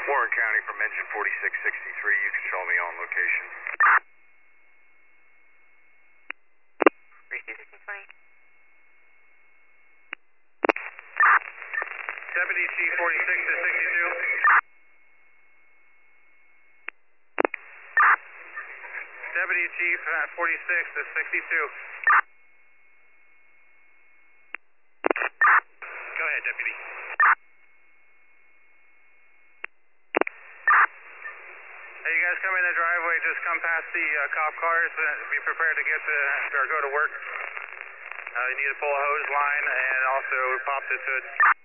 Warren County from engine 4663, you can show me on location. Deputy Chief 46 to 62. Deputy Chief 46 to 62. Go ahead, Deputy. Hey, you guys come in the driveway, just come past the cop cars and be prepared to go to work. You need to pull a hose line and also pop this hood.